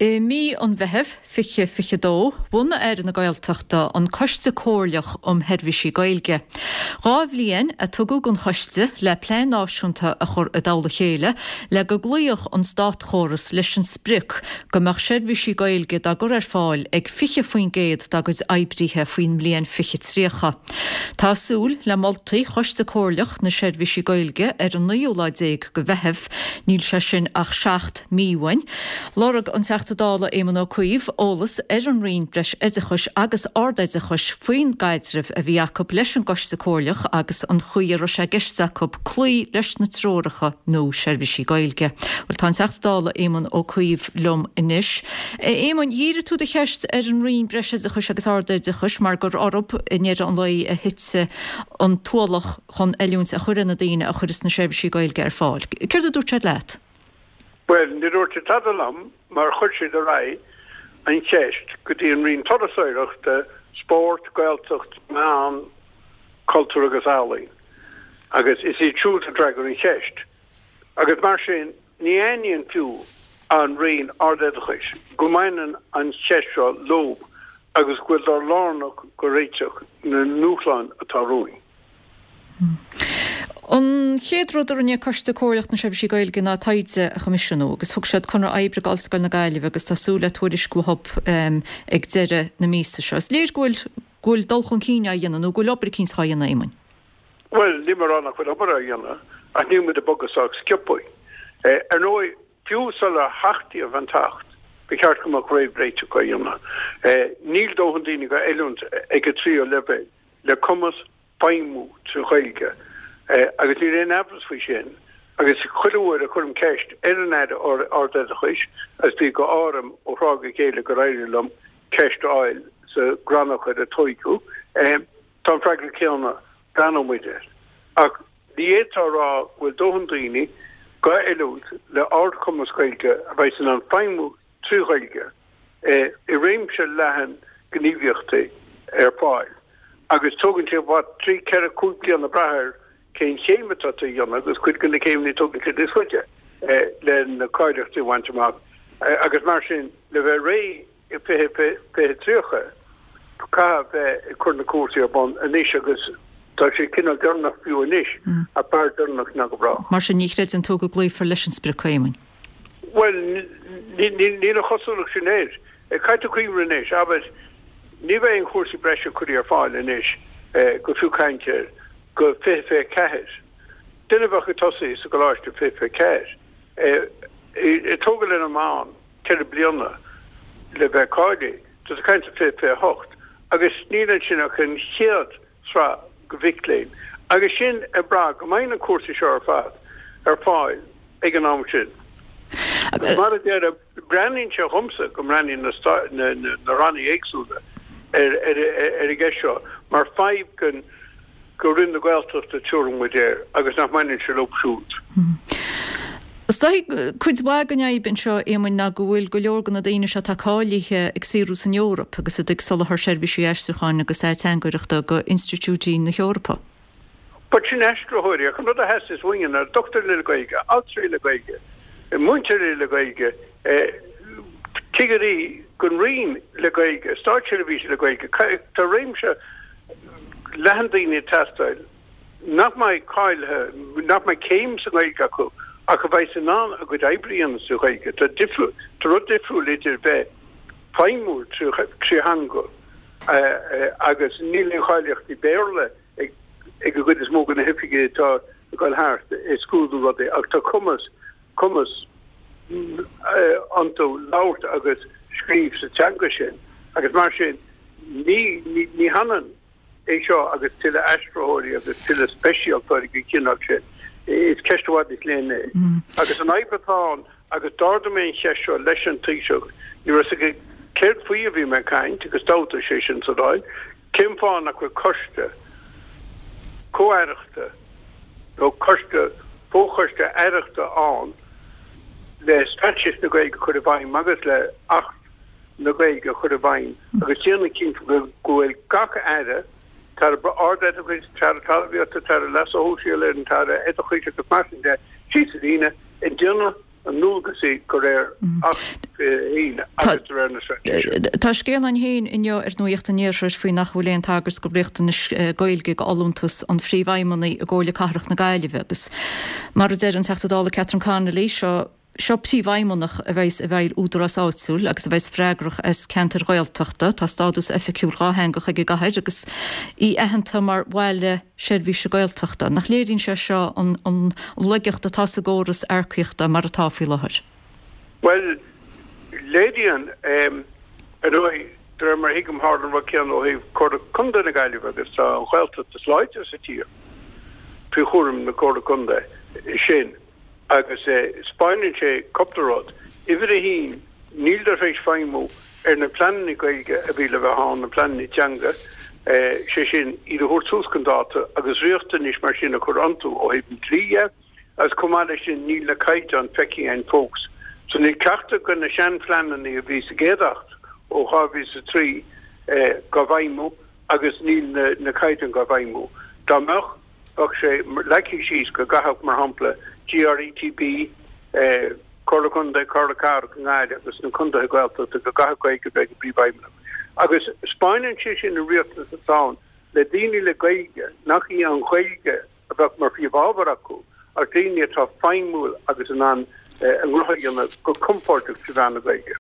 Mí an bheitheamh fiche dó, bhuna na Gaeltachta an coiste cóirleach herbhísí Gaeilge. Rá bhliain a tugadh an choiste le plein náisiúnta a chur a dála chéile le go gluíoch an stát chóras leis an spric go mar herbhísí Gaeilge da gur fáil ag fiche faoin géad dagus aibríthe faoin mbliain fiche tríocha. Tásúl le moltaí choiste cóirleach na herbhísí Gaeilge an 9 go bheitheamh níl sé sin ach 7 míhain. Lorag an dála éman ó cuíomh ólas an rion breis éideachais agus ardéideachais faoin gaiidribh a bhí Jacob leis an goiste cóirleach agus an chuí ro sé giste Jacob clí leis na tróracha nó Seirbhísí Gaeilge. Bhil tá dála éman ó cuíomh lom inis. Éman díire tú de cheist an rion breis éideachais agus ardéideachais mar gur orb inéar an lei a hitse an tualach chun eiliúns a chuir na daine a churis na Seirbhísí Gaeilge fáil. Céir dúirt sé leat? Well, ní dúirt tadalam mar chuirse de rai an cheist go dtí an rion todasáireacht de sport, gaeltacht, meán, cultúr agus álaí. Agus is í trúil a dragon an cheist. Agus mar sin ní aíonn fiú an rion ardéadachais. Go mainan an cheistra lob agus gfuil ar lárnach go réiteach na núchláin atá roing. An chéadród ar an coiste cóirleach na Seirbhísí Gaeilge ná taidse a chomisisiú agus thug siad chunar aibre gáilscoil na Gaillimh agus tásúla tuairis gohab ag deire na mísa seo. Léir gúil dulchun cíine a dhéanana nó gúil obair cíns cha dhéanana éimein? Well, ní mar annach bhfuil obair a dhéanana a níú mit a bogasach skipúi. Ar nói fiúsal a hachtaí a bhain tacht be ceart go mar réibh réite go dhéanana. Níl dóhan daoine go eilúnt ag a trío le cumas paimú tú Gaeilge. Agus ní réon abras faoi sin, agus chuileúir a chum ceist an aide ardéadachais as bí go áram ó rága chéile go réirilm ceist áil sa granach a toicu, tá freagra céanna ganmide. Ach ní étarrá bhfuil dóhan daoine go eilút le ard cumas Gaeilge a bheith san an feimú trí Gaeilge I réimse lehan gníomhíochtaí ar fáil. Agus tugann sé bhhat 3 ceithre cúpla an na brathir cén chéime tá dhéanana agus cuid go na céimní tugann sé disfuide le na cáideachtaí bhaintteach. Agus mar sin le bheith ré I fithe tríocha cá bheith I chur na cuasaí ar bon aníos agus tá sé cinál dearnach fiú aníos a pár dearnach na go brá. Mar sin níchréid an tóga gluífar leis an spric éimein? Well, ní a chosúlach sin éir. Caiite cuimre aníos, aber ní bheith an chósaí breise chuí ar fáil aníos go fiú cainte go fé ceir. Duine bheith go tosaí sa go láiste fé ceir. I tóga le amán ceir blianana le bheith cáide, tá a cainte fé hocht. Agus snían sin a chun chiad srá go bhicléin. Agus sin a bra go main an cuasaí seo ar fáil ag an am sin. Mar déir a brenin se chumsa go brenin na rannaí éagsúla ar I gceisio, mar 5 gon go rinn na Gaeltacht a túrum with there, agus nach mainin se lopsút. Stoi cuid wagan aibin seo éimein na gohfuil go leorgan na daine se takáilíthe ag sírú san Eorop agus a dig salahar Seirbhísí Eisteachán agus éitangaireachta go institútí na Eorpa. But sin estrathóirí, chun rud a heas is wingin ar Dr. le Gaeilge, Altrí le Gaeilge, Muinterí le Gaeilge, Tigarí gon rion le Gaeilge, Stáit Seirbhísí le Gaeilge, tá réimse lehandaine testáil, nach mai cáilthe, nach mai céim sa Gaeilge acu, a go bhaith san ná a go aibrion sa Gaeilge, tá rud difriú litir bheith paimú trí hangul, agus níl cháileacht I béirle ag go is mógan na hipige tá gáil háart I scúdú rud ach tá cumas antó láirt agus scríb sa teanga sin, agus mar sin ní hanan é seo agus tiile astrathóirí agus tiile speisialtáirí go cinach sin. Is ceistehhaid is léine. Agus an aibretáin agus dardaméin cheisio leis an tíiseach, ní ras go céir faoi a bhí me caint agus dáta sé sin sa dáil, cim fáin nach chu coiste, cóaireachta, nó coiste, fóchoiste aireachta an, le strateis na Gaeilge chud a bhain, agus le 8 na Gaeilge chud a bhain, agus tíanana cinn go bhfuil gach aire, tar ardad a gwyd tar talviota tar las o hwsiol yn tar edrych eisiau gyfmarsin de sydd yn in diwrno an nuga sé goréir Tá scéal an héin inneo nuocht an níir faoi nach bhfuilon tagus go brichtan goilge go alúntas an phríomhaimmaí a ggóla carach na gaiileh agus. Mar an teachtadála Catherine Connolly seo príomhaimmonach a bheith údras áitsúil agus a bheith freigrach as cantar roiilteachta tá stádus efficiúil ráhangach ag gahaid agus í ehananta mar bhile seirbhí se gailteachta. Nach léirín se seo an legeachta tá a ggóras aircuochta mar a táfií láthir. Well, Lédian, roi mar higam hardan wa cean ó hih corda cunda na gaiileh agus tá an chhuilta de sláite sa tír. Pí chórim na corda cunda sin. Agus Spáinin sé coptarrod. Ifir a hín, níl dar féis feimú na planni gaige a bhíle bheith há na planni teanga sé sin iad a thuúscandáta agus riachta níos mar sin a chur antú ó hébn tríe as cumáile sin níl na caiite an feici ein fógs. So ní ceachta go na sean plannaí a bhí sa géadacht ó chábhí sa trí go bhaimú agus níl na caiite an go bhaimú. Tá meach ach sé leici síos go gathach mar hampla GRETB, Corlacunda, Corlacar, Canada, agus na Cunda Guelta, to go gahaquay go beg brí baimna. Agus Spáinin sin a riachtas a sound, le dini le gaige, nachi an gaige, abach mar fiabábaraku, ar dini atá feinmúl agus an ruhaigana go comfortach si bhana gaige.